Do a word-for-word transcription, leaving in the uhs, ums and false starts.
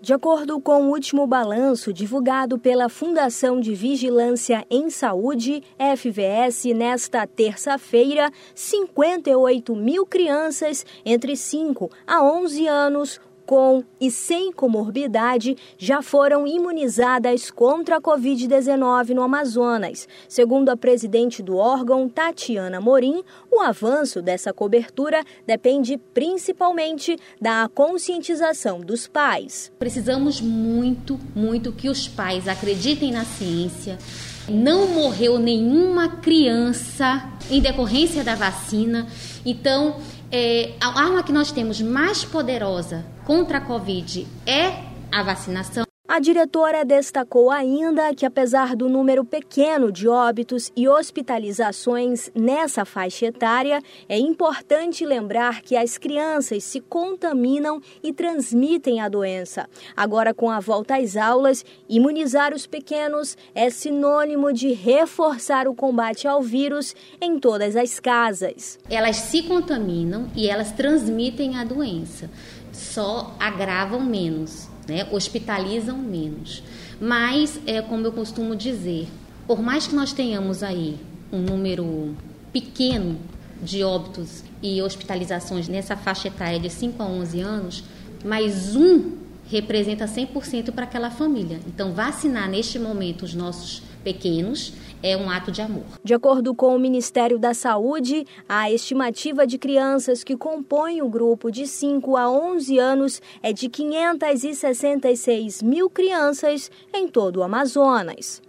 De acordo com o último balanço divulgado pela Fundação de Vigilância em Saúde, F V S, nesta terça-feira, cinquenta e oito mil crianças entre cinco a onze anos com e sem comorbidade já foram imunizadas contra a covid dezenove no Amazonas. Segundo a presidente do órgão, Tatiana Morim, o avanço dessa cobertura depende principalmente da conscientização dos pais. Precisamos muito, muito que os pais acreditem na ciência. Não morreu nenhuma criança em decorrência da vacina, então é, a arma que nós temos mais poderosa contra a Covid é a vacinação. A diretora destacou ainda que, apesar do número pequeno de óbitos e hospitalizações nessa faixa etária, é importante lembrar que as crianças se contaminam e transmitem a doença. Agora, com a volta às aulas, imunizar os pequenos é sinônimo de reforçar o combate ao vírus em todas as casas. Elas se contaminam e elas transmitem a doença, só agravam menos. Né, hospitalizam menos. Mas, é, como eu costumo dizer, por mais que nós tenhamos aí um número pequeno de óbitos e hospitalizações nessa faixa etária de cinco a onze anos, mais um representa cem por cento para aquela família. Então, vacinar neste momento os nossos pequenos é um ato de amor. De acordo com o Ministério da Saúde, a estimativa de crianças que compõem o grupo de cinco a onze anos é de quinhentas e sessenta e seis mil crianças em todo o Amazonas.